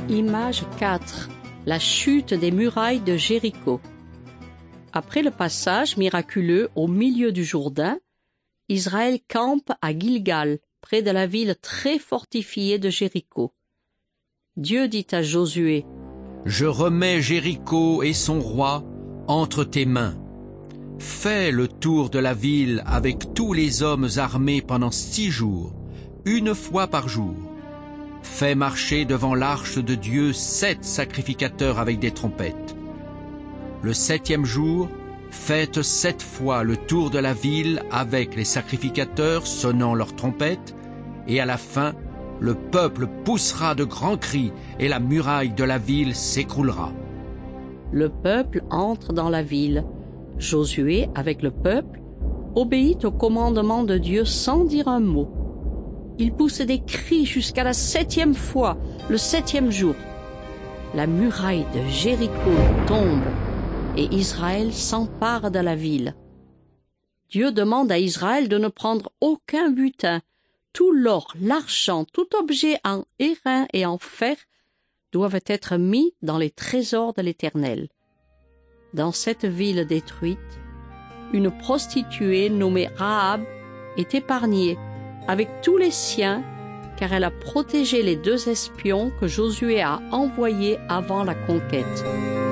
Image 4. La chute des murailles de Jéricho. Après le passage miraculeux au milieu du Jourdain, Israël campe à Gilgal, près de la ville très fortifiée de Jéricho. Dieu dit à Josué: « Je remets Jéricho et son roi entre tes mains. Fais le tour de la ville avec tous les hommes armés pendant 6 jours, une fois par jour. Fais marcher devant l'arche de Dieu 7 sacrificateurs avec des trompettes. Le 7e jour, faites 7 fois le tour de la ville avec les sacrificateurs sonnant leurs trompettes, et à la fin, le peuple poussera de grands cris et la muraille de la ville s'écroulera. » Le peuple entre dans la ville. Josué, avec le peuple, obéit au commandement de Dieu sans dire un mot. Il pousse des cris jusqu'à la 7e fois, le 7e jour. La muraille de Jéricho tombe et Israël s'empare de la ville. Dieu demande à Israël de ne prendre aucun butin. Tout l'or, l'argent, tout objet en airain et en fer doivent être mis dans les trésors de l'Éternel. Dans cette ville détruite, une prostituée nommée Rahab est épargnée avec tous les siens, car elle a protégé les 2 espions que Josué a envoyés avant la conquête.